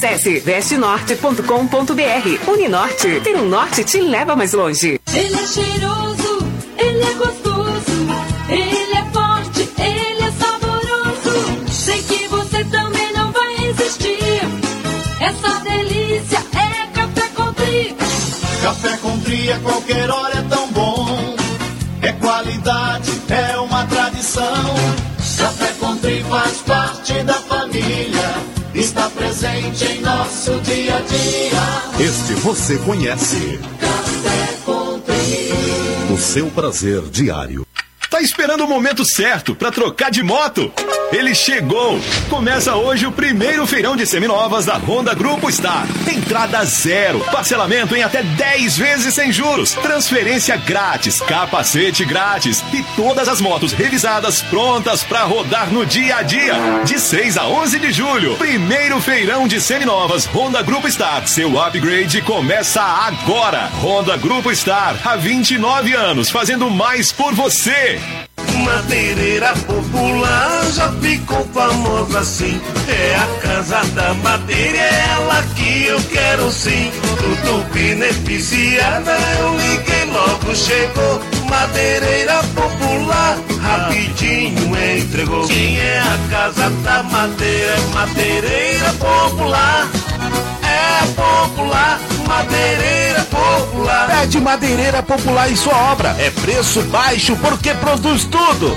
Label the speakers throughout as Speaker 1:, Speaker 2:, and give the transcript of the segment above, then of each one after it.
Speaker 1: Acesse vestenorte.com.br. Uninorte, ter um norte te leva mais longe.
Speaker 2: Ele é cheiroso, ele é gostoso, ele é forte, ele é saboroso. Sei que você também não vai resistir. Essa delícia é Café Country.
Speaker 3: Café Country a qualquer hora é tão bom. É qualidade, é uma tradição. Café Country faz parte da família. Está presente em nosso dia a dia.
Speaker 4: Este você conhece.
Speaker 3: Café Country.
Speaker 4: O seu prazer diário.
Speaker 5: Tá esperando o momento certo para trocar de moto? Ele chegou! Começa hoje o primeiro feirão de seminovas da Honda Grupo Star. Entrada zero, parcelamento em até 10 vezes sem juros, transferência grátis, capacete grátis e todas as motos revisadas prontas para rodar no dia a dia. De 6 a 11 de julho, primeiro feirão de seminovas Honda Grupo Star. Seu upgrade começa agora. Honda Grupo Star, há 29 anos, fazendo mais por você.
Speaker 6: Madeireira popular já ficou famosa assim. É a Casa da Madeira, é ela que eu quero sim. Tudo beneficiada, eu liguei logo, chegou. Madeireira popular, rapidinho entregou. Quem é a Casa da Madeira? Madeireira popular. É popular, madeireira popular.
Speaker 7: Pede Madeireira Popular em sua obra. É preço baixo porque produz tudo.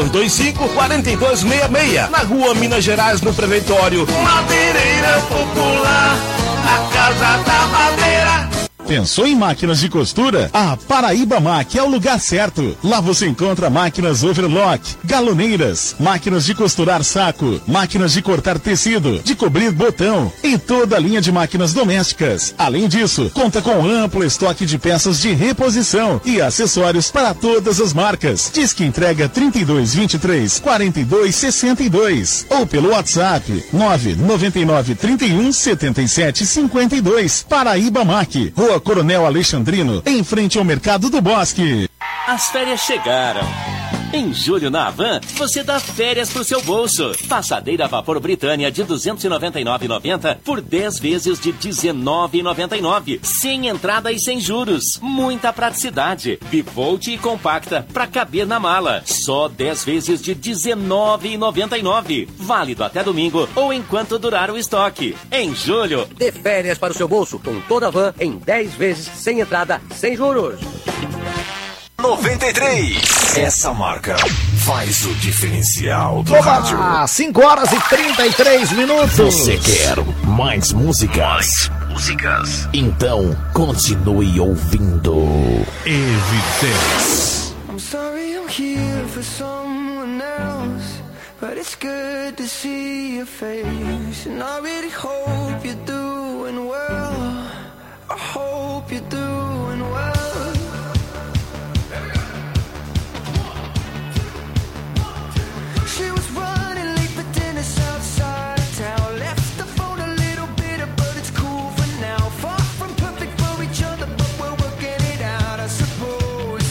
Speaker 7: 3225-4266. Na rua Minas Gerais, no Preventório.
Speaker 6: Madeireira Popular, a Casa da Madeira.
Speaker 8: Pensou em máquinas de costura? A Paraíba Mac é o lugar certo. Lá você encontra máquinas overlock, galoneiras, máquinas de costurar saco, máquinas de cortar tecido, de cobrir botão e toda a linha de máquinas domésticas. Além disso, conta com amplo estoque de peças de reposição e acessórios para todas as marcas. Diz que entrega 3223-4262 ou pelo WhatsApp 999317752. Paraíba Mac, Rua Coronel Alexandrino, em frente ao Mercado do Bosque.
Speaker 9: As férias chegaram. Em julho, na Havan, você dá férias pro seu bolso. Passadeira a vapor Britânia de R$ 299,90 por 10 vezes de R$ 19,99. Sem entrada e sem juros. Muita praticidade. Bivolt e compacta para caber na mala. Só 10 vezes de R$ 19,99. Válido até domingo ou enquanto durar o estoque. Em julho,
Speaker 10: dê férias para o seu bolso com toda a Havan em 10 vezes sem entrada, sem juros.
Speaker 4: 93. Essa marca faz o diferencial do rádio.
Speaker 11: 5 horas e 33 minutos.
Speaker 4: Você quer mais músicas? Então continue ouvindo. Evidência.
Speaker 12: I'm sorry I'm here for someone else, but it's good to see your face. And I really hope you're doing well. I hope you're doing well. She was running late for dinner outside town. Left the phone a little bitter, but it's cool for now. Far from perfect for each other, but we're working it out, I suppose.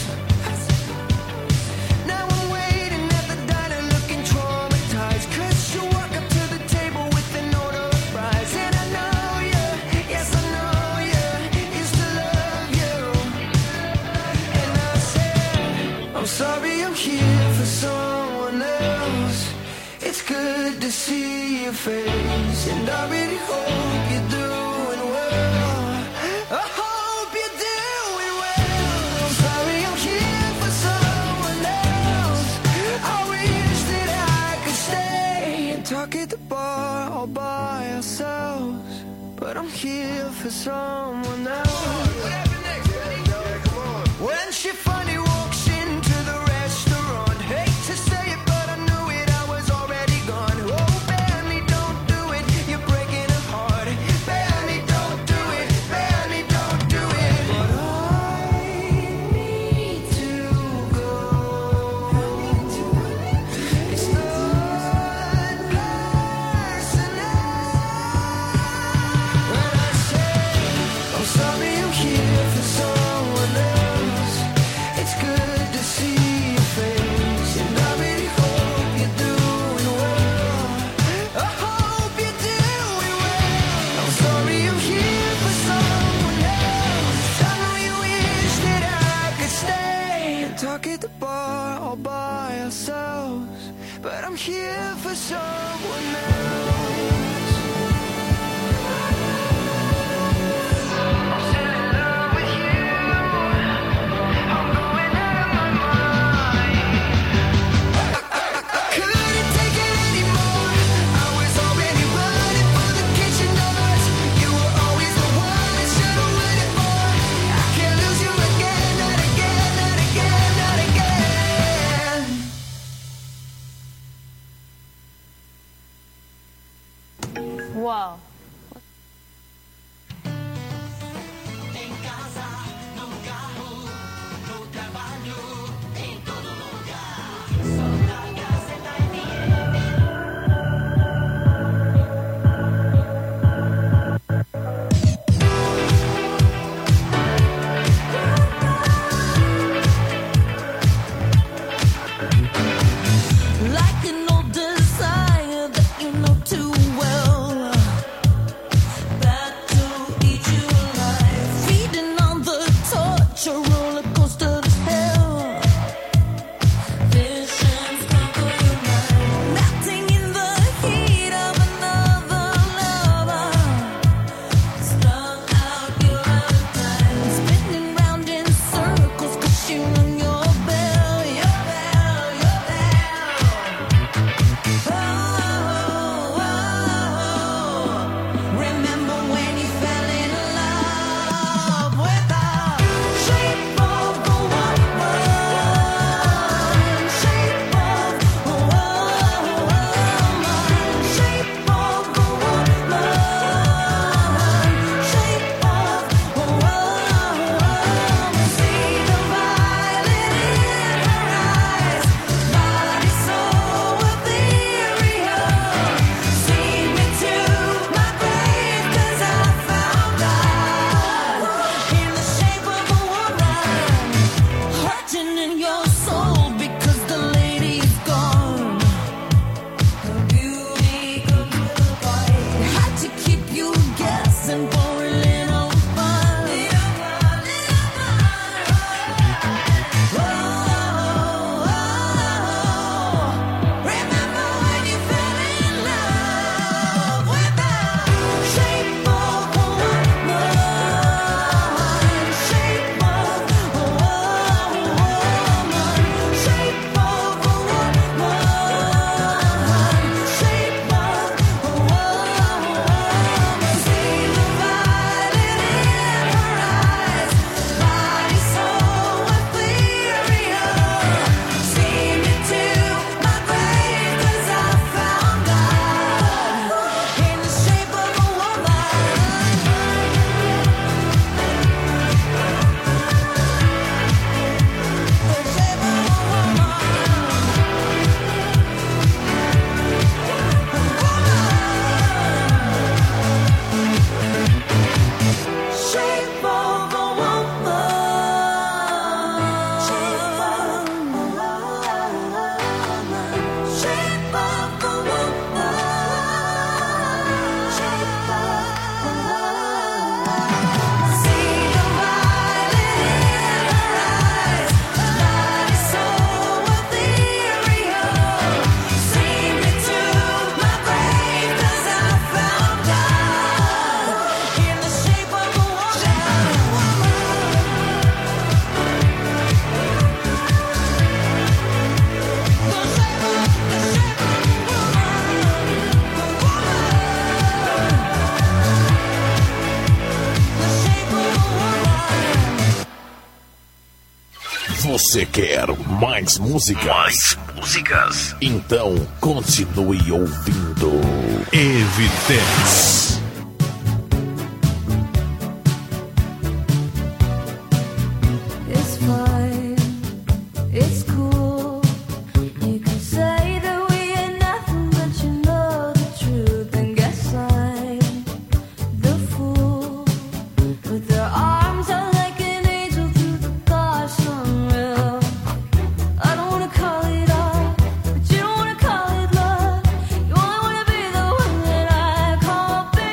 Speaker 12: Now I'm waiting at the diner looking traumatized, 'cause you walk up to the table with an order of fries. And I know you, yes I know you, used to love you. And I said, I'm sorry I'm here for someone else. It's good to see your face, and I really hope you're doing well. I hope you're doing well. I'm sorry I'm here for someone else. I wish that I could stay and talk at the bar all by ourselves, but I'm here for someone else. When she finally walks into the restaurant, hate to say it, but I knew it, I was already gone. Oh, Benny, don't do it, you're breaking her heart. Benny, don't do it, Benny, don't do it. But I need to go. It's not personal. When I say I'm sorry I'm here
Speaker 7: Você quer mais música?
Speaker 4: Mais músicas.
Speaker 7: Então continue ouvindo Evidência.
Speaker 12: It's fine, it's cool. You can say that we ain't nothing, but you know the truth. And guess I'm the fool. With their arms out like an angel through the gosh unreal. I don't wanna call it art, but you don't wanna call it love. You only wanna be the one that I call baby.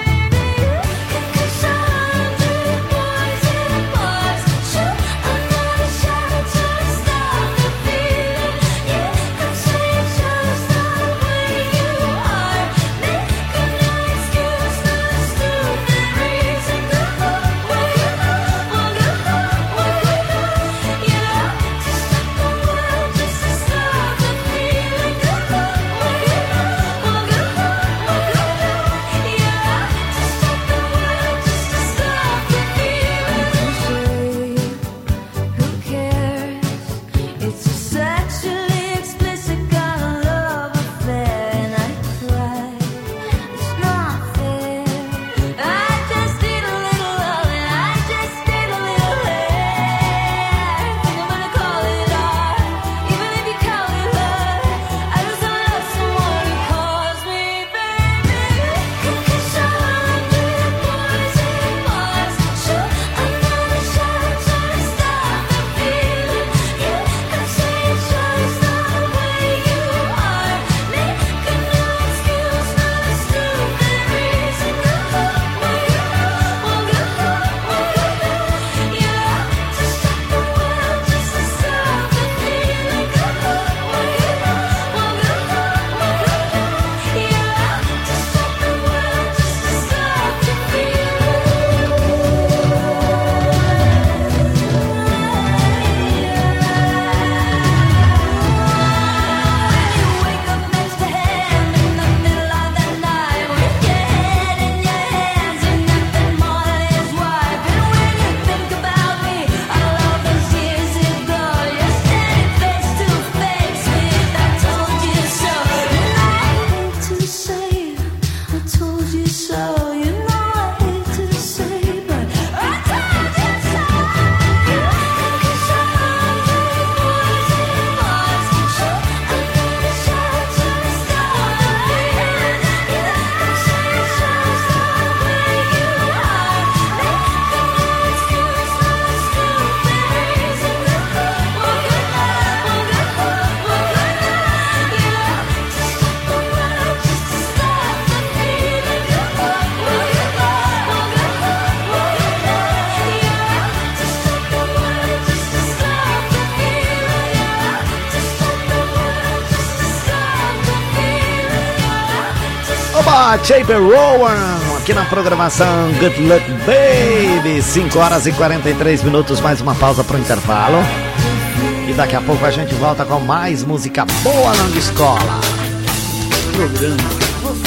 Speaker 11: Scott, Chamber Rowan, aqui na programação Good Luck Baby. 5 horas e 43 minutos, mais uma pausa pro intervalo. E daqui a pouco a gente volta com mais música boa na escola. Programa.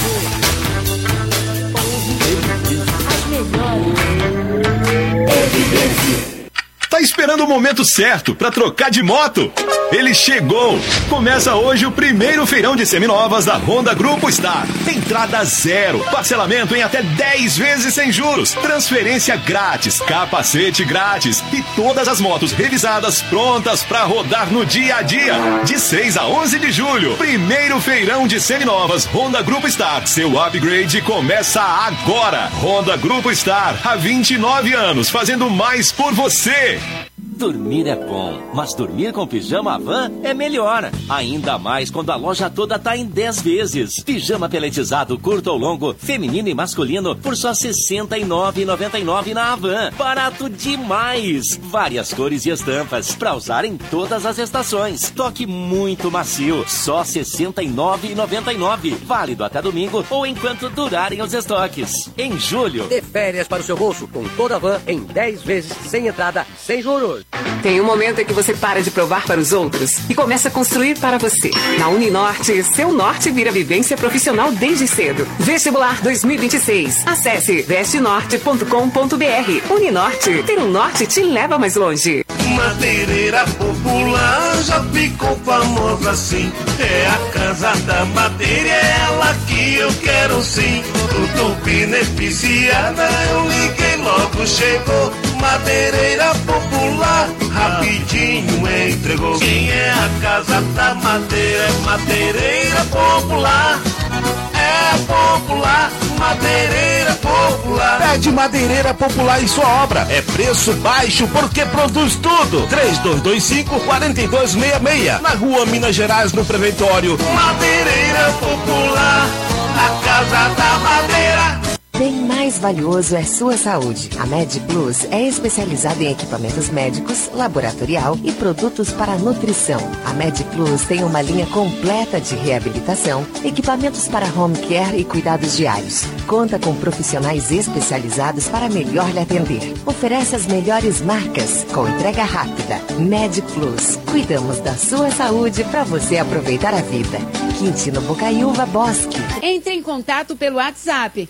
Speaker 5: Tá esperando o momento certo pra trocar de moto? Ele chegou! Começa hoje o primeiro feirão de seminovas da Honda Grupo Star. Entrada zero, parcelamento em até 10 vezes sem juros, transferência grátis, capacete grátis e todas as motos revisadas prontas pra rodar no dia a dia. De 6 a 11 de julho, primeiro feirão de seminovas Honda Grupo Star. Seu upgrade começa agora. Honda Grupo Star, há 29 anos, fazendo mais por você.
Speaker 9: Dormir é bom, mas dormir com pijama Havan é melhor. Ainda mais quando a loja toda tá em 10 vezes. Pijama peletizado curto ou longo, feminino e masculino, por só R$ 69,99 na Havan. Barato demais! Várias cores e estampas, pra usar em todas as estações. Toque muito macio, só R$ 69,99. Válido até domingo ou enquanto durarem os estoques. Em julho,
Speaker 10: dê férias para o seu bolso com toda a Havan em 10 vezes sem entrada, sem juros.
Speaker 1: Tem um momento em que você para de provar para os outros e começa a construir para você. Na Uninorte, seu norte vira vivência profissional desde cedo. Vestibular 2026. Acesse vestenorte.com.br. Uninorte, ter um norte te leva mais longe.
Speaker 6: Madeireira popular já ficou famosa assim. É a Casa da Madeira, é ela que eu quero sim. Tudo beneficiada, eu liguei, logo chegou. Madeireira popular, rapidinho entregou. Quem é a Casa da Madeira? É Madeireira popular. É popular, Madeireira popular.
Speaker 7: Pede Madeireira Popular em sua obra. É preço baixo porque produz tudo. 3225-4266. Na rua Minas Gerais, no Preventório.
Speaker 6: Madeireira popular, a Casa da Madeira.
Speaker 13: Bem mais valioso é sua saúde. A MedPlus é especializada em equipamentos médicos, laboratorial e produtos para nutrição. A MedPlus tem uma linha completa de reabilitação, equipamentos para home care e cuidados diários. Conta com profissionais especializados para melhor lhe atender. Oferece as melhores marcas, com entrega rápida. MedPlus. Cuidamos da sua saúde para você aproveitar a vida. Quintino Bocaiúva Bosque.
Speaker 14: Entre em contato pelo WhatsApp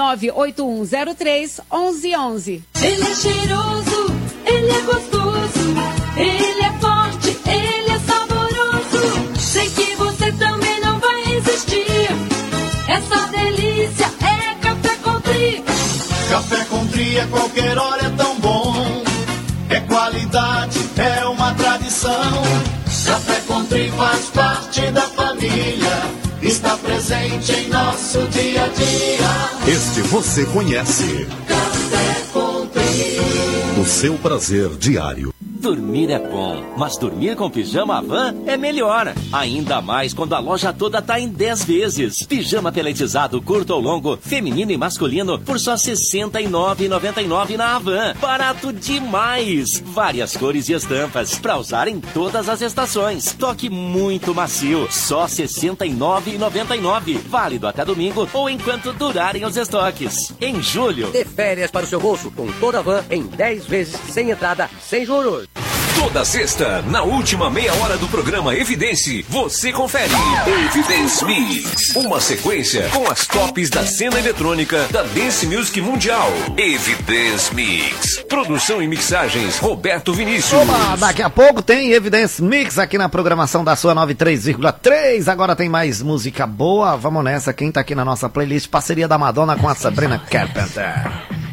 Speaker 14: 98103-1111.
Speaker 2: Ele é cheiroso, ele é gostoso, ele é forte, ele é saboroso. Sei que você também não vai resistir. Essa delícia é Café Country.
Speaker 3: Café Country a qualquer hora é tão bom. É qualidade, é uma tradição. Café Country faz parte da família. Está presente em nosso dia a dia.
Speaker 15: Este você conhece.
Speaker 3: Café Country.
Speaker 15: O seu prazer diário.
Speaker 9: Dormir é bom, mas dormir com pijama Havan é melhor. Ainda mais quando a loja toda tá em 10 vezes. Pijama peletizado curto ou longo, feminino e masculino, por só R$ 69,99 na Havan. Barato demais! Várias cores e estampas, pra usar em todas as estações. Toque muito macio, só R$ 69,99. Válido até domingo ou enquanto durarem os estoques. Em julho,
Speaker 10: dê férias para o seu bolso com toda a Havan em 10 vezes sem entrada, sem juros.
Speaker 4: Toda sexta, na última meia hora do programa Evidência, você confere Evidence Mix, uma sequência com as tops da cena eletrônica da Dance Music Mundial. Evidence Mix, produção e mixagens Roberto Vinícius.
Speaker 11: Oba, daqui a pouco tem Evidence Mix aqui na programação da sua 93,3. Agora tem mais música boa, vamos nessa. Quem tá aqui na nossa playlist, parceria da Madonna com a Sabrina Carpenter.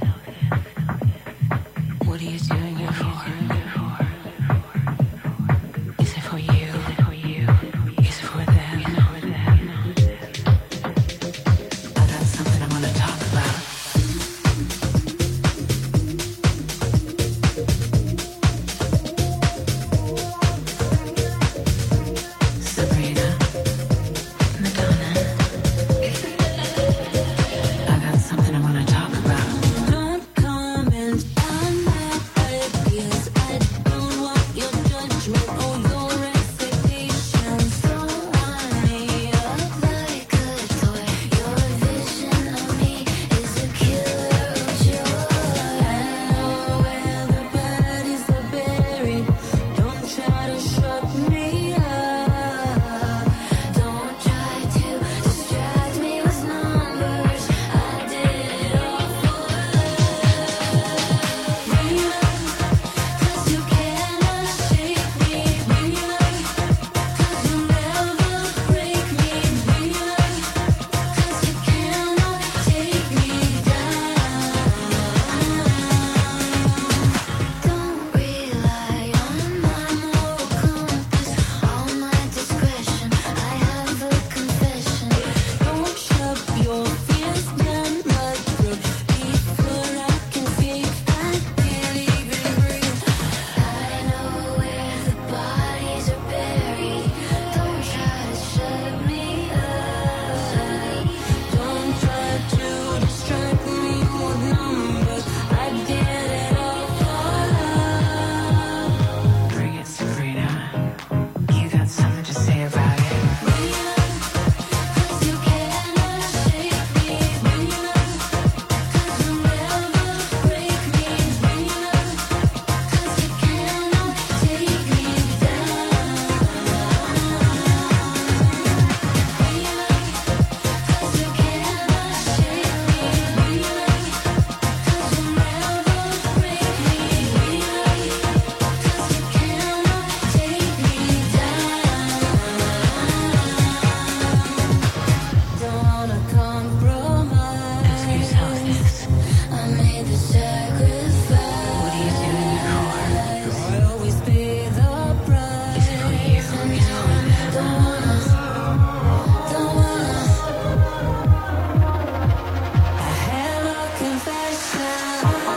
Speaker 12: Something I wanna talk about. Don't come and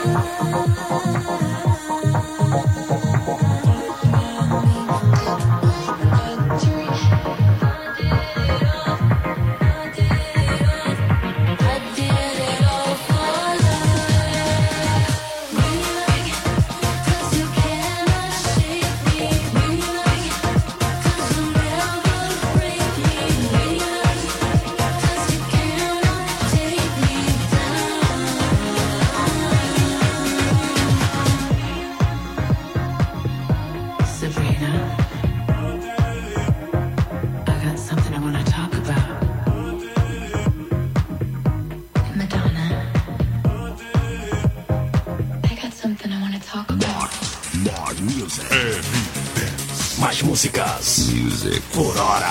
Speaker 16: Mais músicas. Music. Por hora.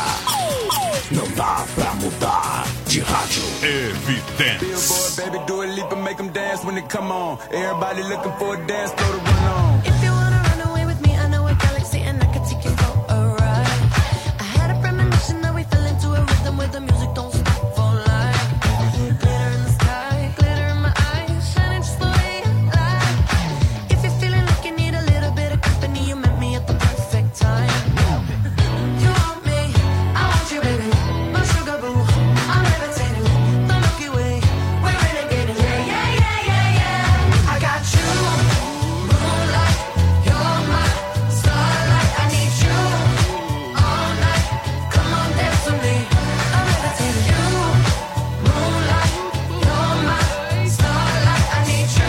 Speaker 16: Não dá pra mudar de rádio. Evidência.
Speaker 17: Billboard, baby, do a leap and make them dance when they come on. Everybody looking for a dance, throw the run on.
Speaker 12: If you wanna run away with me, I know a galaxy and I can take you for a ride. I had a premonition that we fell into a rhythm where the music don't stop for life. Glitter in the sky, glitter in my eyes, shining just the way I like. If you're feeling like you need a little bit of company, you met me at the perfect time. You want me, I want you, baby. My sugar boo, I'm levitating. The Milky Way, we're renegading. Yeah, yeah, yeah, yeah, yeah. I got you, moonlight. You're my starlight. I need you all night. Come on, dance with me. I'm levitating. You, moonlight. You're my starlight. I need you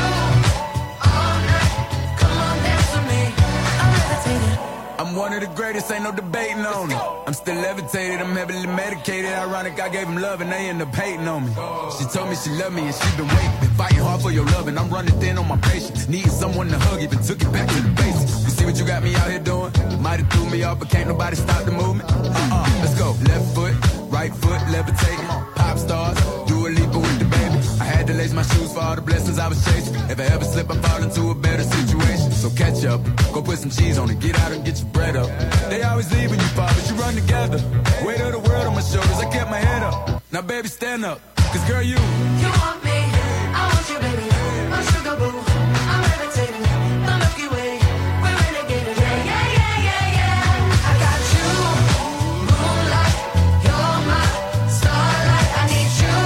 Speaker 12: all night. Come on, dance with me. I'm levitating.
Speaker 17: I'm one of the greatest, ain't no debating on it. I'm still levitated, I'm heavily medicated. Ironic, I gave them love and they end up hating on me. She told me she loved me and she been waiting. Been fighting hard for your love and I'm running thin on my patience. Needing someone to hug, even took it back to the basics. You see what you got me out here doing? Might have threw me off, but can't nobody stop the movement. Let's go. Left foot, right foot, levitating. Pop stars, do a leap with the baby. I had to lace my shoes for all the blessings I was chasing. If I ever slip, I fall into a better situation. So catch up, go put some cheese on it, get out and get your bread up. They always leave when you fall, but you run together. Weight of the world on my shoulders, I kept my head up. Now baby, stand up, cause girl, you
Speaker 12: want me, I want you, baby. My sugar boo, I'm levitating. The Milky Way, we're renegading. Yeah, yeah, yeah, yeah, yeah. I got you, moonlight. You're my starlight. I need you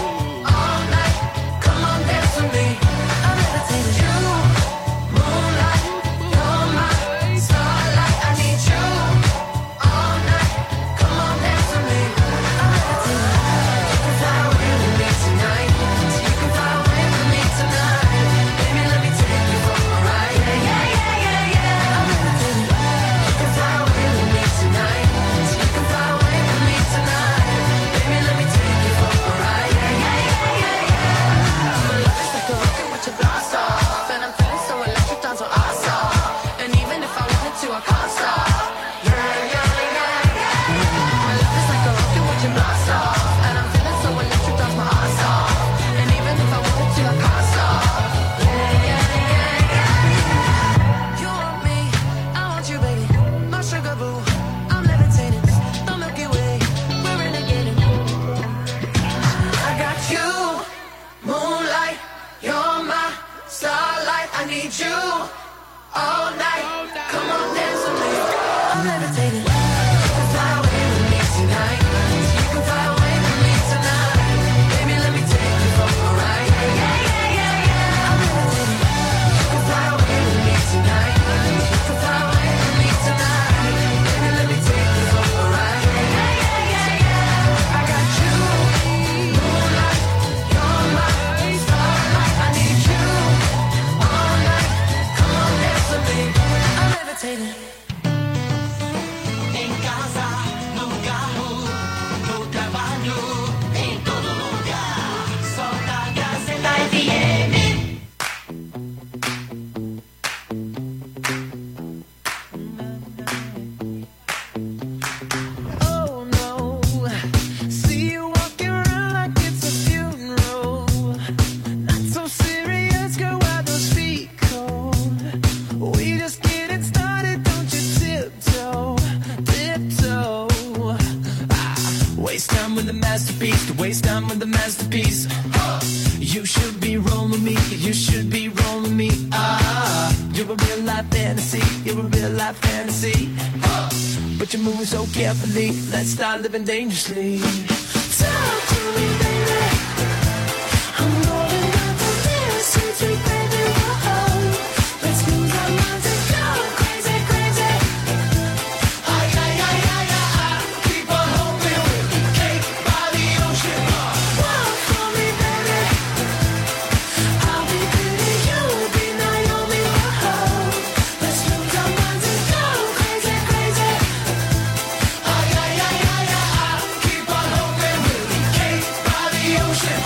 Speaker 12: all night. Come on, dance with me. I'm levitating. You, moonlight. You're my starlight. I need you all night. Come on, dance with me. I'm levitating. You can fly away with me tonight. You can fly away with me tonight. Baby, let me take you for a ride. Yeah, yeah, yeah, yeah, yeah. I'm levitating. You can fly away with me tonight. You can fly away with me tonight. Baby, let me take you for a ride. Yeah, yeah, yeah, yeah, yeah. My love is like a rocket with your blast off, and I'm feeling so electric, down so awesome. And even if I wanted to, I can't stop. Yeah, yeah, yeah, yeah. My love is like a rocket with your blast off, and I'm feeling so electric, down my ass off. And even if I wanted to, I can't stop. Yeah, yeah, yeah, yeah. You want me, I want you, baby. My sugar boo, I'm levitating. The Milky Way, we're renegading. I got you, moonlight. You're my starlight. I need you all night. Come on, dance with me. I'm levitating. You can fly away with me tonight. You can fly away with me tonight. Baby, let me take you for a ride. Yeah, yeah, yeah, yeah. I'm levitating. You can fly away with me tonight. You can fly away with me tonight. Baby, let me take you for a ride. Yeah, yeah, yeah, yeah. I got you, moonlight. You're my starlight. I need you all night. Come on, dance with me. I'm levitating.
Speaker 18: Em casa, no carro, no trabalho, em todo lugar. Solta a Gazeta FM.
Speaker 12: Oh no, see you walking around like it's a funeral. Not so serious, girl, why those feet cold? We just getting started, don't you tiptoe, tiptoe. Waste time with the masterpiece, to waste time with the masterpiece. You should be rolling me, you should be rolling fantasy. You're a real life fantasy. But you're moving so carefully. Let's start living dangerously. Talk to me, baby. I'm rolling up the this sweet, sweet baby. Whoa. Let's lose our minds and go crazy, crazy.
Speaker 3: Ay, ay, ay, ay, ay. Keep on hoping we'll be cake by the ocean.
Speaker 12: Walk for me, baby. I'll be pretty, you'll be Naomi. Whoa. Let's lose our minds and go crazy, crazy.
Speaker 3: Ay, ay, ay, ay, ay. Keep on hoping we'll be cake by the ocean.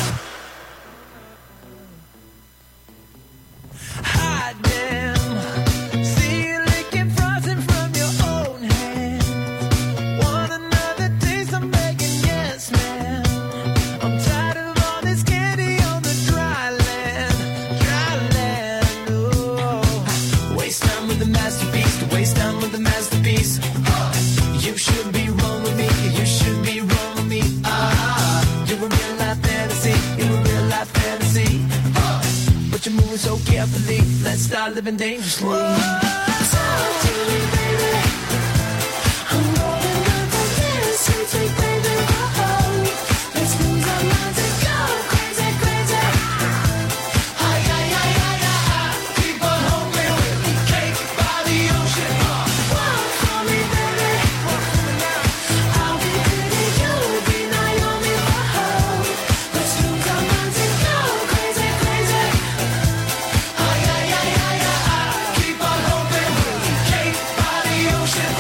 Speaker 12: Hot damn. See you licking frozen from your own hand. Want another taste? I'm begging, yes, ma'am. I'm tired of all this candy on the dry land. Dry land, oh. Waste time with the masterpiece. To waste time with the masterpiece. You should be wrong with me. You should be wrong with me. You're a real life fantasy. You're a real life fantasy. But you're moving so carefully. Let's start living dangerously. Talk to me, baby. I'm rolling up the this sweet, sweet baby. Whoa. Let's lose our minds and go crazy, crazy.
Speaker 3: Ay, ay, ay, ay, ay. Keep on hoping we'll be cake by the ocean.
Speaker 12: Walk for me, baby. Walk for me now. I'll be pretty, you'll be Naomi. Whoa. Let's lose our minds and go crazy, crazy.
Speaker 3: Ay, ay, ay, ay, ay. Keep on hoping we'll be cake by the ocean.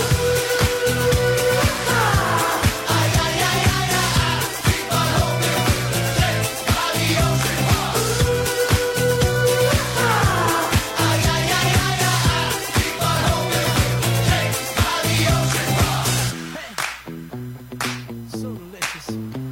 Speaker 3: Ay, ay, ay, ay, ay. Keep on hoping we'll be cake by the ocean. Ay, ay, ay, ay, ay. Keep on hoping we'll be cake by the ocean.
Speaker 12: So delicious.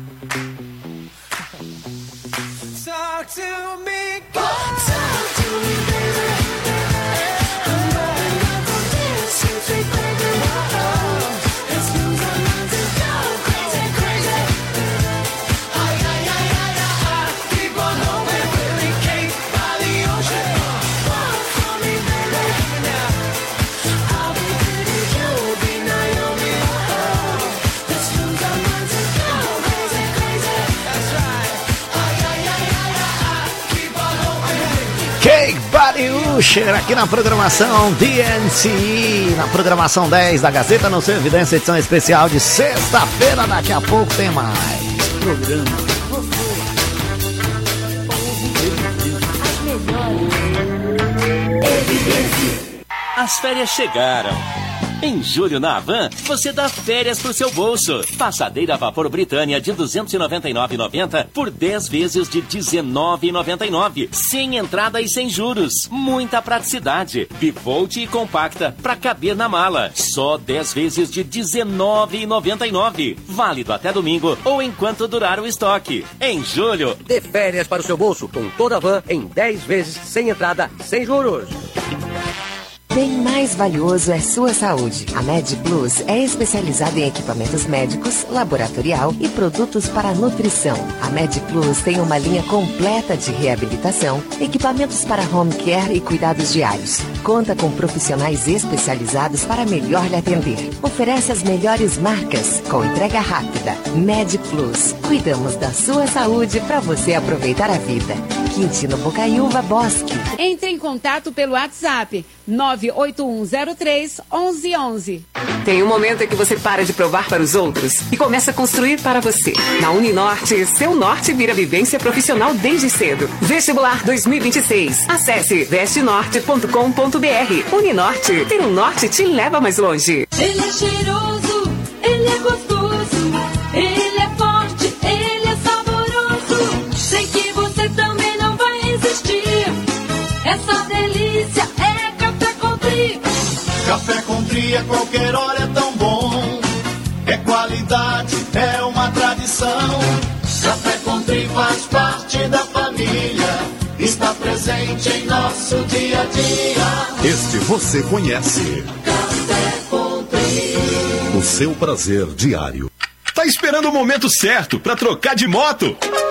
Speaker 12: Talk to me, talk to me, baby. I'm rolling up the this sweet, sweet baby. Whoa. Let's lose our minds and go crazy, crazy.
Speaker 3: Ay, ay, ay, ay, ay. Keep on hoping we'll be cake by the ocean.
Speaker 12: Walk for me, baby. I'll be pretty, you'll be Naomi. Whoa. Let's lose our minds and go crazy, crazy. That's right.
Speaker 3: Ay, ay, ay, ay, ay. Keep on hoping we'll be
Speaker 11: Cake Body Usher aqui na programação DNCE, na programação 10 da Gazeta no seu Evidência, edição especial de sexta-feira. Daqui a pouco tem mais programa.
Speaker 9: As férias chegaram. Em julho na Havan, você dá férias pro seu bolso. Passadeira a vapor Britânia de R$ 299,90 por 10 vezes de R$ 19,99. Sem entrada e sem juros. Muita praticidade. Bivolt e compacta pra caber na mala. Só 10 vezes de R$ 19,99. Válido até domingo ou enquanto durar o estoque. Em julho,
Speaker 10: Dê férias para o seu bolso com toda a van em 10 vezes sem entrada, sem juros.
Speaker 13: Bem mais valioso é sua saúde. A Med Plus é especializada em equipamentos médicos, laboratorial e produtos para nutrição. A Med Plus tem uma linha completa de reabilitação, equipamentos para home care e cuidados diários. Conta com profissionais especializados para melhor lhe atender. Oferece as melhores marcas com entrega rápida. Med Plus. Cuidamos da sua saúde para você aproveitar a vida. Quintino Bocaiúva Bosque.
Speaker 14: Entre em contato pelo WhatsApp 98103-1111.
Speaker 1: Tem um momento em que você para de provar para os outros e começa a construir para você. Na Uninorte, seu norte vira vivência profissional desde cedo. Vestibular 2026. Acesse vestenorte.com.br. Uninorte, ter um norte te leva mais longe.
Speaker 2: Ele é cheiroso, ele é gostoso, ele é forte, ele é saboroso. Sei que você também não vai resistir. Essa delícia é Café Country.
Speaker 3: Café Country a qualquer hora é tão bom. É qualidade, é uma tradição. Café Country faz parte da família. Está presente em nosso dia a dia.
Speaker 15: Este você conhece.
Speaker 3: Café Country.
Speaker 15: O seu prazer diário.
Speaker 5: Tá esperando o momento certo pra trocar de moto?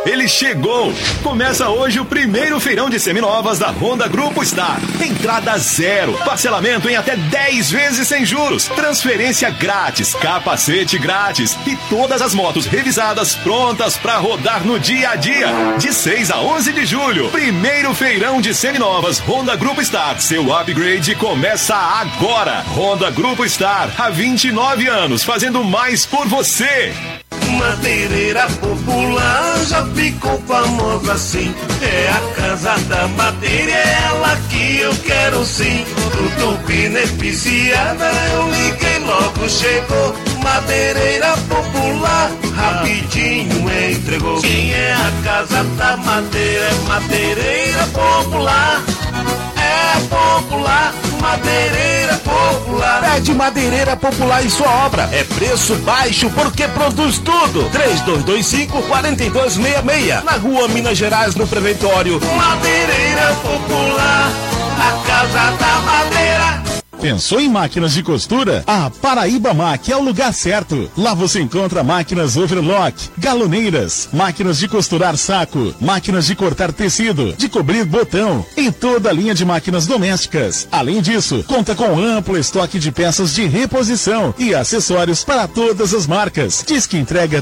Speaker 5: Ele chegou! Começa hoje o primeiro feirão de seminovas da Honda Grupo Star. Entrada zero, parcelamento em até 10 vezes sem juros, transferência grátis, capacete grátis e todas as motos revisadas prontas para rodar no dia a dia. De 6 a 11 de julho, primeiro feirão de seminovas Honda Grupo Star. Seu upgrade começa agora. Honda Grupo Star, há 29 anos, fazendo mais por você.
Speaker 6: Madeireira popular já ficou famosa assim. É a casa da madeira, é ela que eu quero sim. Tudo beneficiada, eu liguei logo, chegou. Madeireira popular, rapidinho entregou. Quem é a casa da madeira? É madeireira popular. É popular, madeireira popular.
Speaker 7: Pede Madeireira Popular em sua obra. É preço baixo porque produz tudo. 3225-4266. Na rua Minas Gerais, no Preventório.
Speaker 6: Madeireira popular, a casa da madeira.
Speaker 8: Pensou em máquinas de costura? A Paraíba Mac é o lugar certo. Lá você encontra máquinas overlock, galoneiras, máquinas de costurar saco, máquinas de cortar tecido, de cobrir botão e toda a linha de máquinas domésticas. Além disso, conta com amplo estoque de peças de reposição e acessórios para todas as marcas. Diz que entrega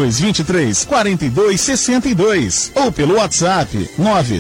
Speaker 8: 3223-4262 ou pelo WhatsApp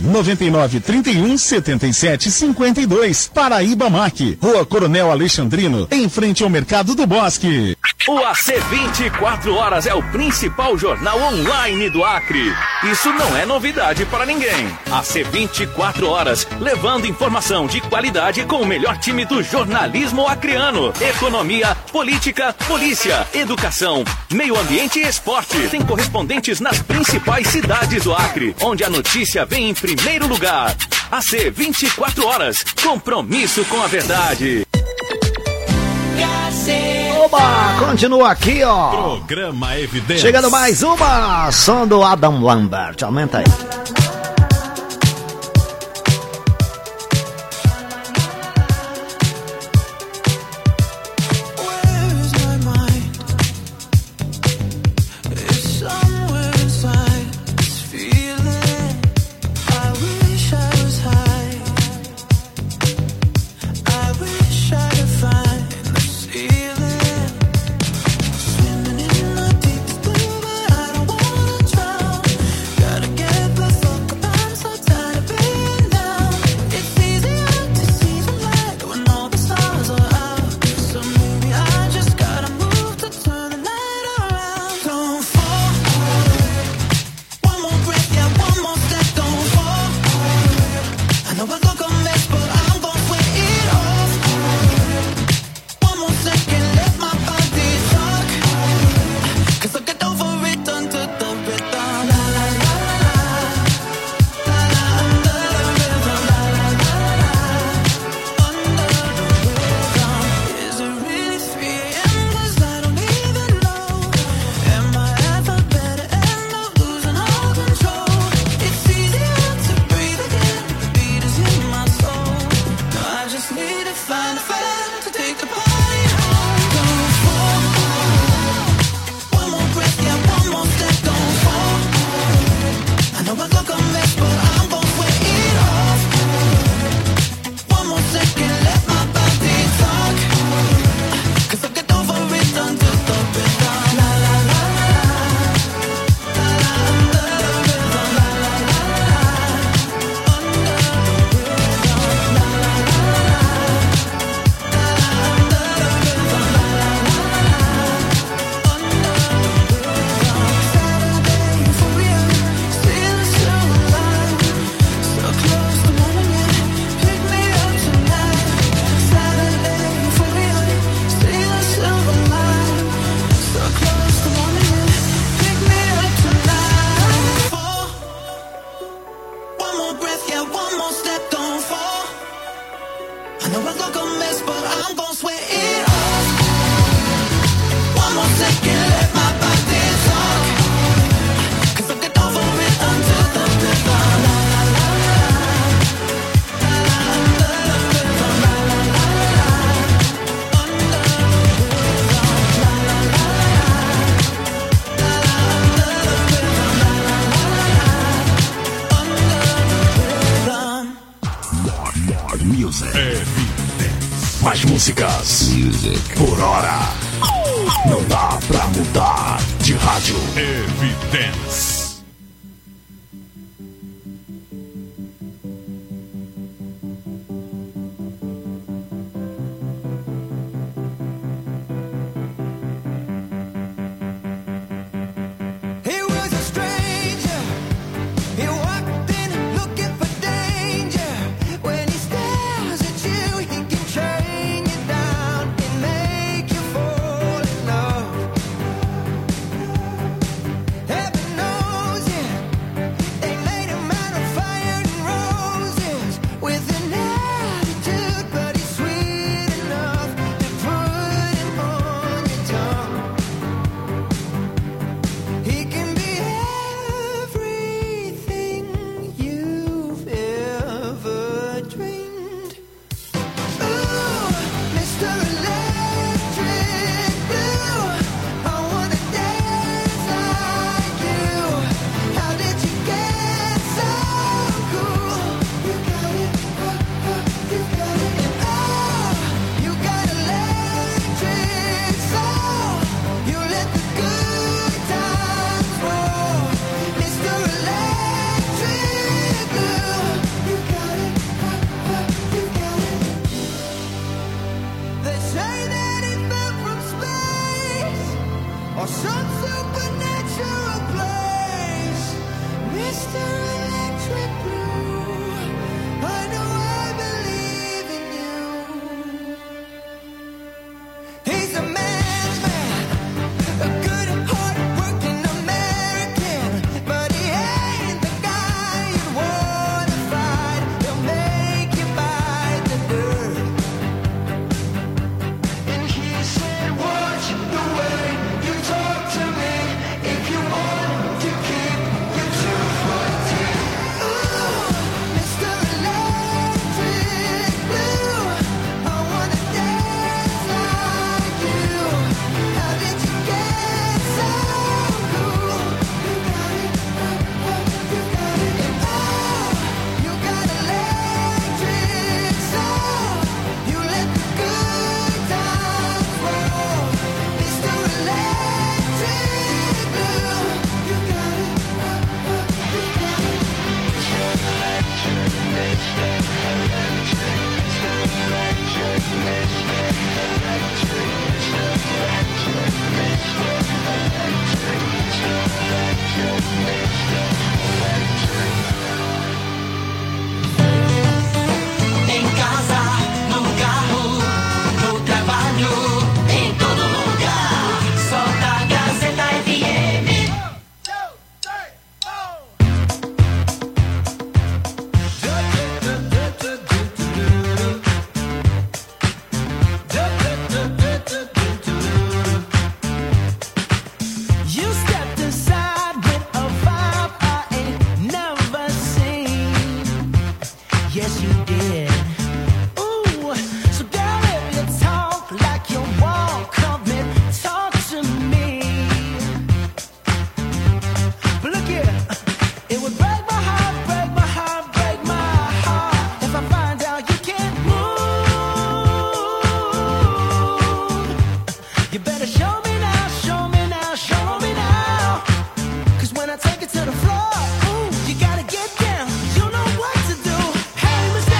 Speaker 8: 999317752. Paraíba Mac, Rua Coronel Alexandrino, em frente ao Mercado do Bosque.
Speaker 4: O AC 24 Horas é o principal jornal online do Acre. Isso não é novidade para ninguém. AC 24 Horas, levando informação de qualidade com o melhor time do jornalismo acreano. Economia, política, polícia, educação, meio ambiente e esporte. Tem correspondentes nas principais cidades do Acre, onde a notícia vem em primeiro lugar. AC 24 Horas, compromisso com a verdade.
Speaker 11: Oba, continua aqui, ó.
Speaker 8: Programa Evidência.
Speaker 11: Chegando mais uma, som do Adam Lambert. Aumenta aí.
Speaker 16: Music. Evidência. Mais músicas. Music. Por hora. Não dá pra mudar de rádio. Evidência.
Speaker 12: Take it to the floor. Ooh, you gotta get down. You know what to do. Hey, Mr.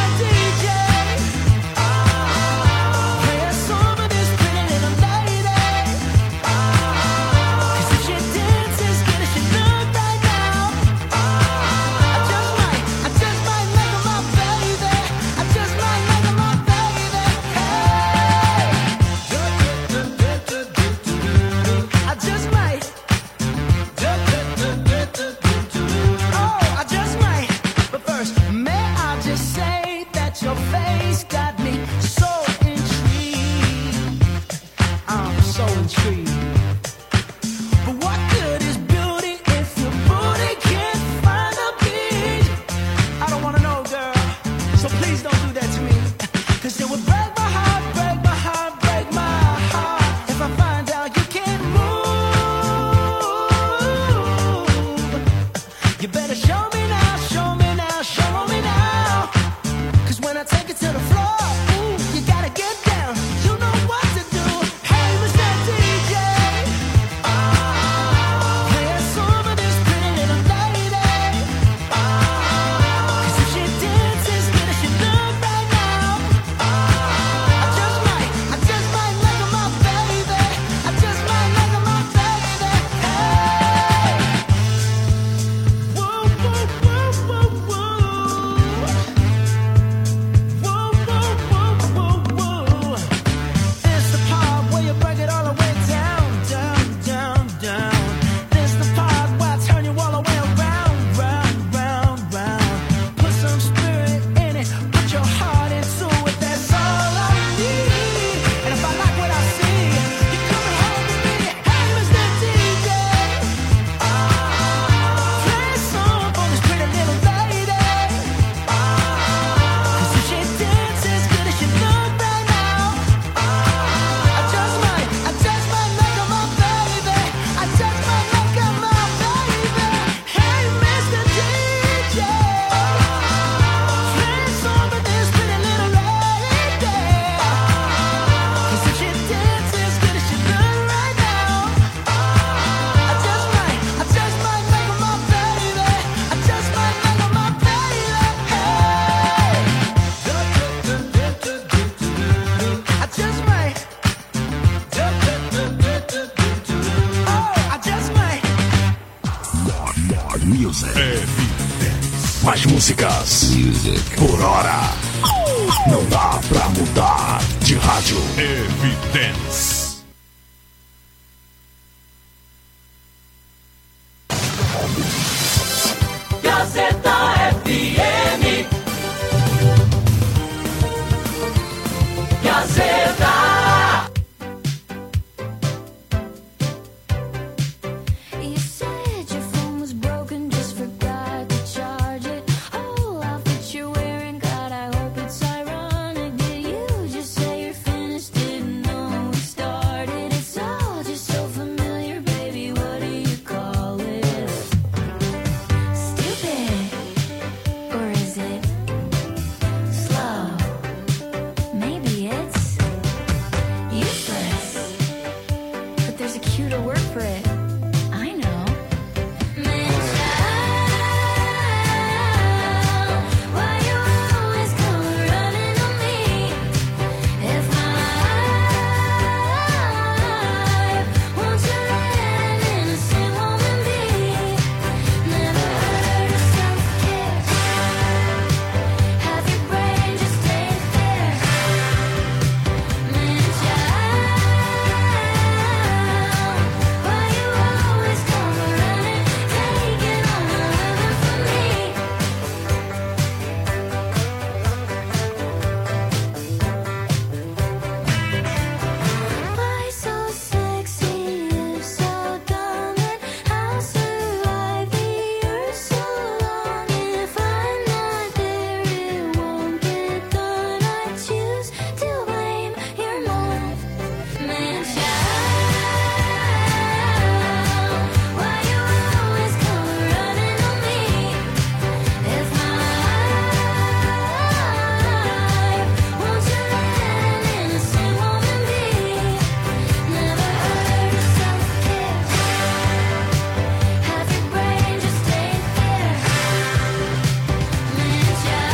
Speaker 16: Music. Por hora. Não dá pra mudar de rádio. Evidência.
Speaker 18: Gazeta FM. Gazeta.
Speaker 12: You said your phone was broken, just forgot to charge it. Oh, outfit you're wearing, God, I hope it's ironic. Did you just say you're finished? Didn't know we started. It's all just so familiar, baby. What do you call it? Stupid, or is it slow? Maybe it's useless, but there's a cuter word for it. I know. Why you always come running on me? If I won't you let an innocent woman be? Never heard of self-care. Have your brain just stay there? Man, child, why you always come running, taking all my loving from me? Why so sexy, live so dumb, and I'll survive the earth so long. If I'm not there, it won't get done. I choose to blame your mom. Man, child, why you always come running on me? If I won't you let an innocent woman be? Never heard of self-care. Have your brain just stay there? Man,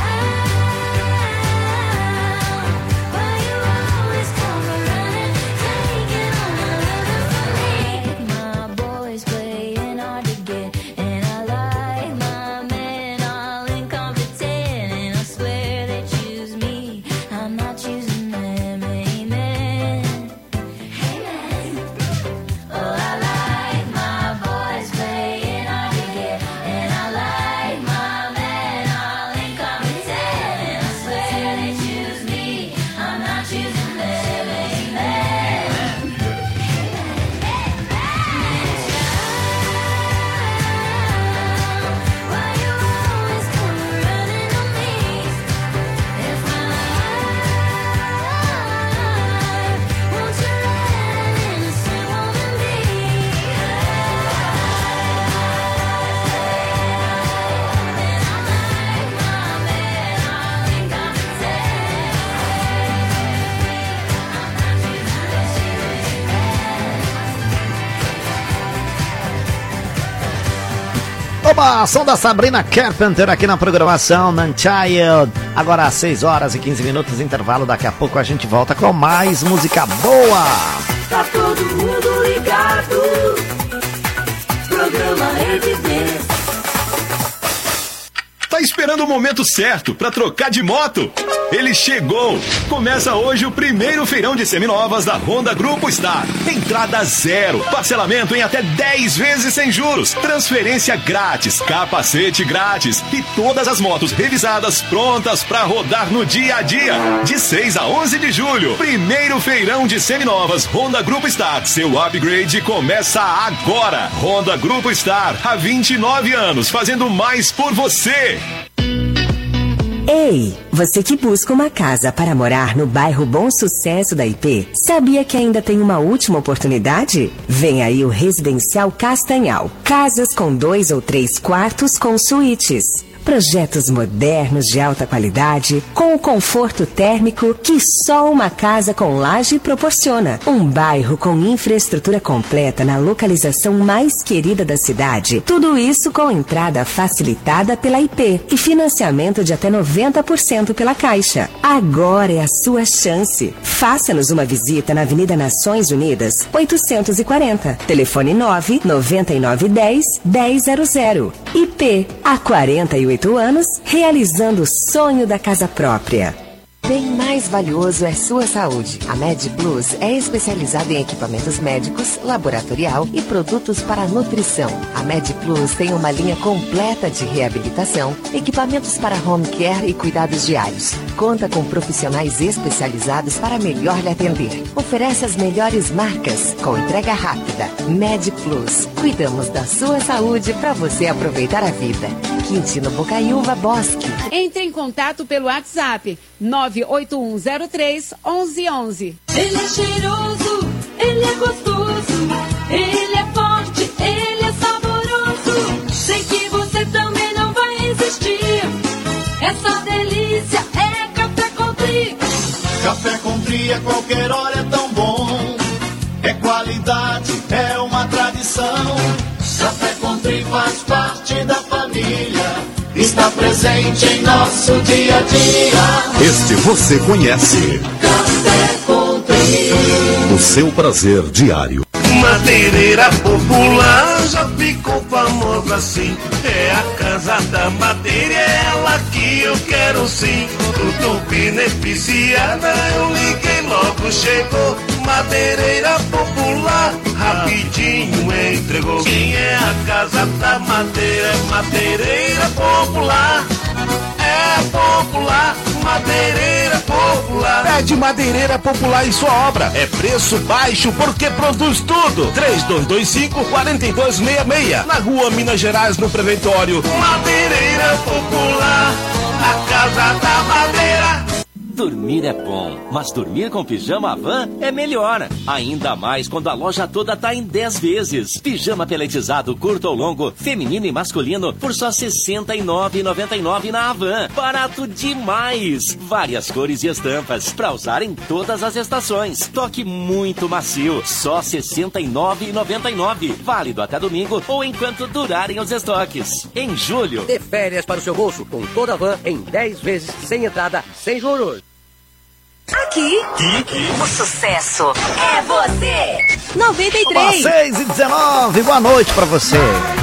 Speaker 12: child, why you always come running, taking all my loving from me? My boys playing hard to get, and I like my men all incompetent, and I swear they choose me, I'm not choosing them. Amen. Amen. Oh, I like my boys playing hard to get, and I like my men all incompetent, and I swear they choose me, I'm not choosing them. Amen. Why you always come running on me? If I won't you let an innocent woman be?
Speaker 11: Oba, som da Sabrina Carpenter aqui na programação Man-Child. Agora às 6 horas e 15 minutos, intervalo. Daqui a pouco a gente volta com mais música boa.
Speaker 18: Tá todo mundo ligado. Programa Evidência.
Speaker 5: Tá esperando o momento certo pra trocar de moto? Ele chegou! Começa hoje o primeiro feirão de seminovas da Honda Grupo Star. Entrada zero, parcelamento em até 10 vezes sem juros, transferência grátis, capacete grátis e todas as motos revisadas prontas pra rodar no dia a dia. De 6 a 11 de julho, primeiro feirão de seminovas Honda Grupo Star. Seu upgrade começa agora. Honda Grupo Star, há 29 anos, fazendo mais por você.
Speaker 13: Ei, você que busca uma casa para morar no bairro Bom Sucesso da IP, sabia que ainda tem uma última oportunidade? Vem aí o Residencial Castanhal. Casas com 2 ou 3 quartos com suítes. Projetos modernos de alta qualidade, com o conforto térmico que só uma casa com laje proporciona. Um bairro com infraestrutura completa na localização mais querida da cidade. Tudo isso com entrada facilitada pela IP e financiamento de até 90% pela Caixa. Agora é a sua chance. Faça-nos uma visita na Avenida Nações Unidas, 840. Telefone 9-9910-1000. IP, há 48 18 anos, realizando o sonho da casa própria. Bem mais valioso é sua saúde. A Med Plus é especializada em equipamentos médicos, laboratorial e produtos para nutrição. A Med Plus tem uma linha completa de reabilitação, equipamentos para home care e cuidados diários. Conta com profissionais especializados para melhor lhe atender. Oferece as melhores marcas com entrega rápida. Med Plus. Cuidamos da sua saúde para você aproveitar a vida. Quintino Bocaiúva Bosque.
Speaker 14: Entre em contato pelo WhatsApp 98103-1111.
Speaker 2: Ele é cheiroso, ele é gostoso, ele é forte, ele é saboroso. Sei que você também não vai resistir. Essa delícia é Café Country.
Speaker 3: Café Country a qualquer hora é tão bom. É qualidade, é uma tradição. Café Country faz parte da família. Está presente em nosso dia a dia.
Speaker 15: Este você conhece.
Speaker 3: Café Country.
Speaker 15: O seu prazer diário.
Speaker 6: Madeireira popular já ficou famosa assim. É a casa da madeira, é ela que eu quero sim. Tudo beneficiada, eu liguei logo, chegou. Madeireira popular, rapidinho entregou. Quem é a casa da madeira? É madeireira popular. É popular, madeireira popular.
Speaker 7: Pede Madeireira Popular em sua obra. É preço baixo porque produz tudo. 3225-4266. Na rua Minas Gerais, no Preventório.
Speaker 6: Madeireira popular, a casa da madeira.
Speaker 9: Dormir é bom, mas dormir com pijama Havan é melhor. Ainda mais quando a loja toda tá em 10 vezes. Pijama peletizado curto ou longo, feminino e masculino, por só R$ 69,99 na Havan. Barato demais! Várias cores e estampas, pra usar em todas as estações. Toque muito macio, só R$ 69,99. Válido até domingo ou enquanto durarem os estoques. Em julho.
Speaker 10: Dê férias para o seu bolso com toda a van em 10 vezes sem entrada, sem juros.
Speaker 13: Aqui, o sucesso é você. 93.
Speaker 11: 6h19, boa noite pra você.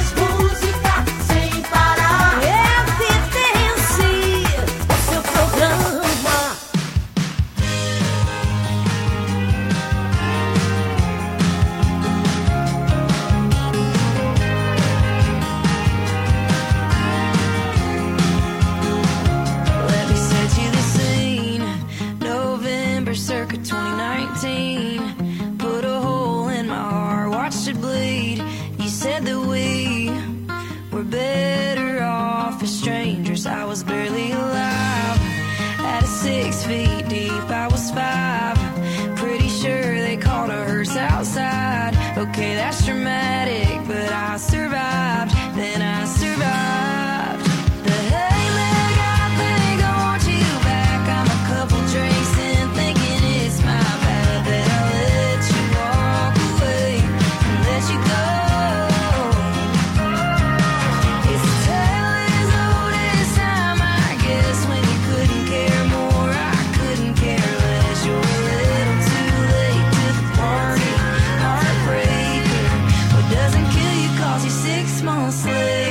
Speaker 12: Circa 2019, put a hole in my heart, watched it bleed. You said that we were better off as strangers. I was barely alive, at 6 feet deep, I was 5. Pretty sure they called a hearse outside. Okay, that's dramatic, but I survived, then I survived. The hey man, I think I want you back. I'm a couple drinks in, thinking it's my bad that I let you walk away and let you go. It's a tale as old as time, I guess, when you couldn't care more, I couldn't care less. You're a little too late to the party, heartbreaker. What doesn't kill you calls you 6 months later.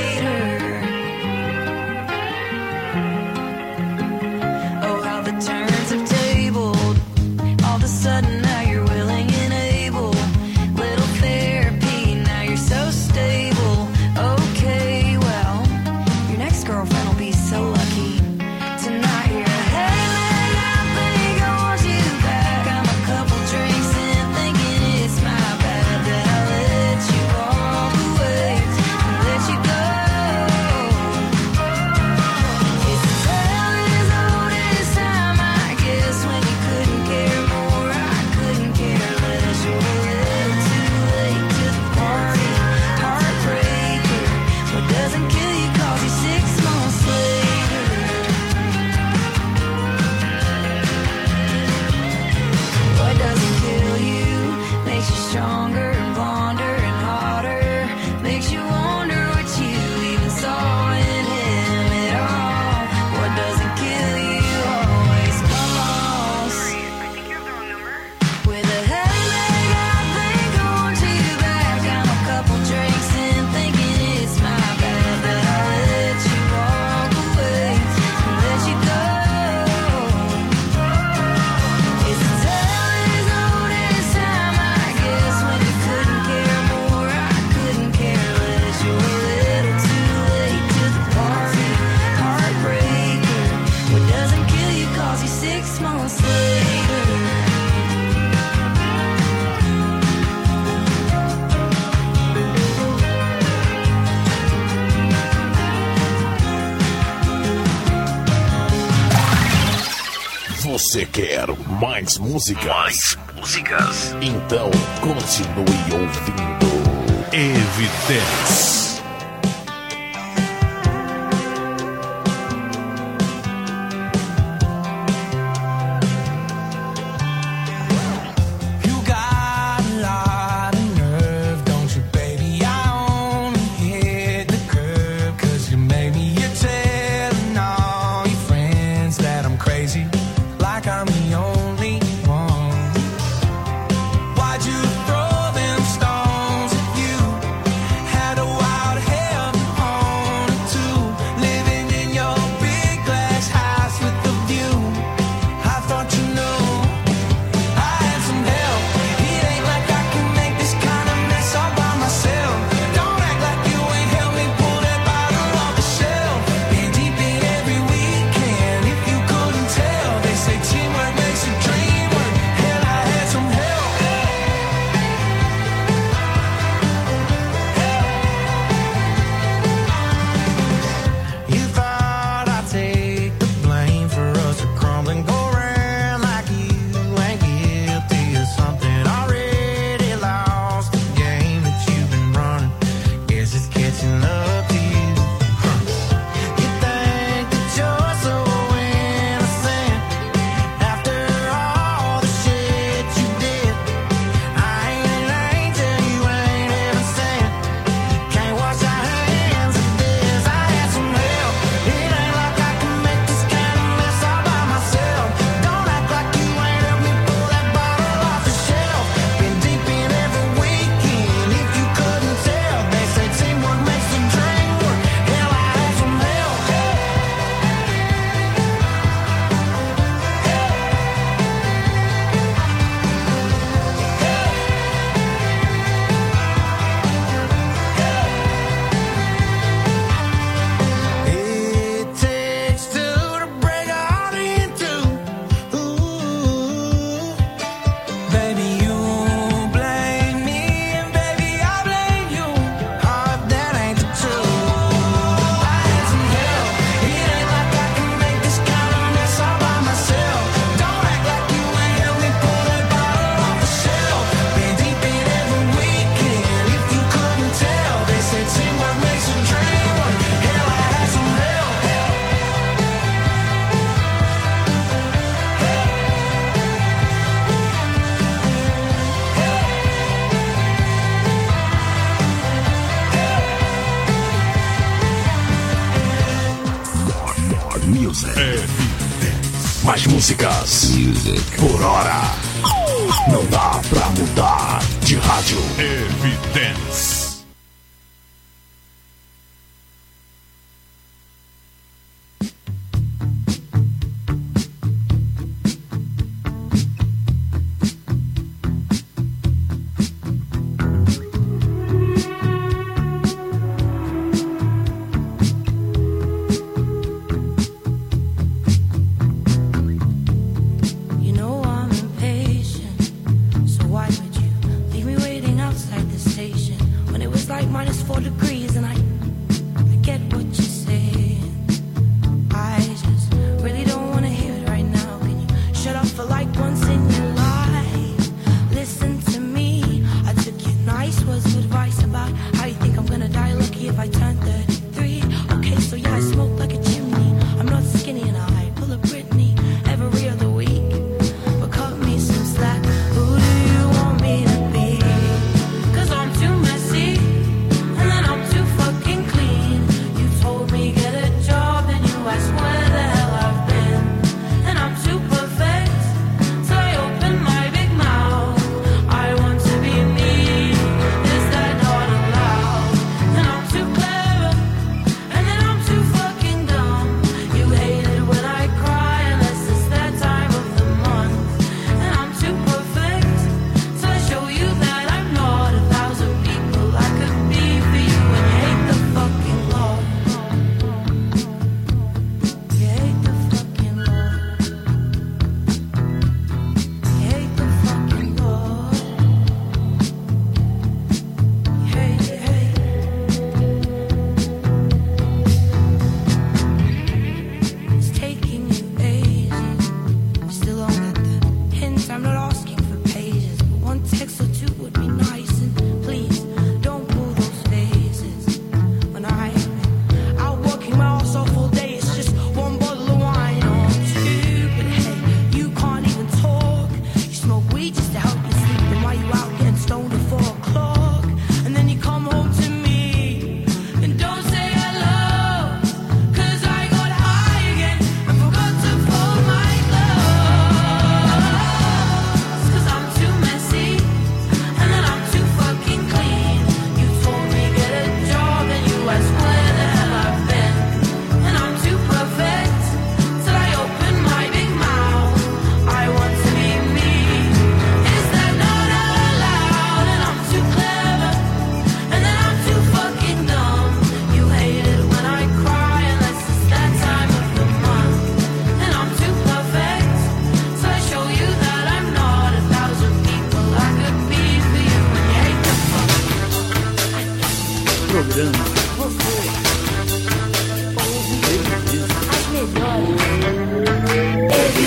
Speaker 12: small city.
Speaker 7: Você quer mais músicas? Mais músicas. Então continue ouvindo Evidência.
Speaker 16: Mais músicas por hora. Não dá pra mudar de rádio. Evidência.
Speaker 12: You know I'm impatient, so why would you leave me waiting outside the station when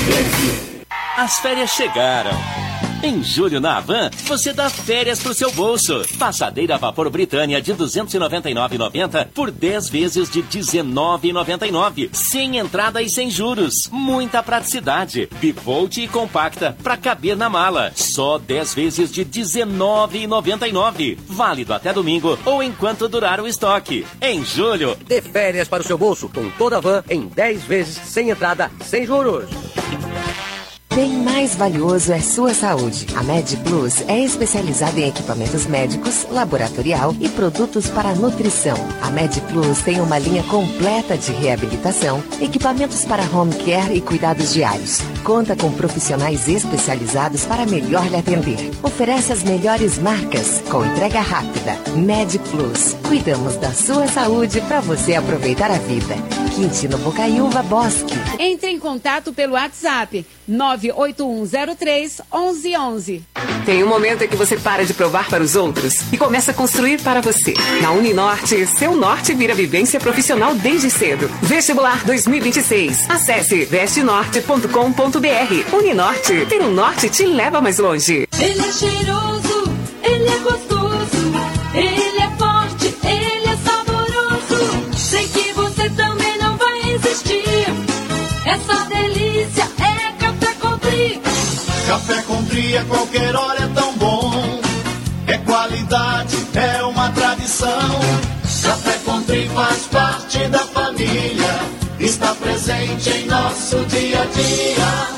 Speaker 9: As férias chegaram. Em julho na Havan, você dá férias pro seu bolso. Passadeira a vapor Britânia de R$ 299,90 por 10 vezes de R$ 19,99. Sem entrada e sem juros. Muita praticidade. Bivolt e compacta para caber na mala. Só 10 vezes de R$ 19,99. Válido até domingo ou enquanto durar o estoque. Em julho,
Speaker 10: dê férias para o seu bolso com toda a Havan em 10 vezes sem entrada, sem juros.
Speaker 13: Bem mais valioso é sua saúde. A MedPlus é especializada em equipamentos médicos, laboratorial e produtos para nutrição. A MedPlus tem uma linha completa de reabilitação, equipamentos para home care e cuidados diários. Conta com profissionais especializados para melhor lhe atender. Oferece as melhores marcas, com entrega rápida. MedPlus. Cuidamos da sua saúde para você aproveitar a vida. Quintino Bocaiúva Bosque.
Speaker 14: Entre em contato pelo WhatsApp 98103-1111.
Speaker 1: Tem um momento em que você para de provar para os outros e começa a construir para você. Na Uninorte, seu norte vira vivência profissional desde cedo. Vestibular 2026. Acesse vestenorte.com.br. Uninorte, ter um norte te leva mais longe.
Speaker 2: Ele é cheiroso, ele é gostoso, ele é forte, ele é saboroso. Sei que você também não vai resistir. Essa delícia é Café Country.
Speaker 3: Café Country a qualquer hora é tão bom. É qualidade, é uma tradição. Café Country faz parte da família. Está presente em nosso dia a dia.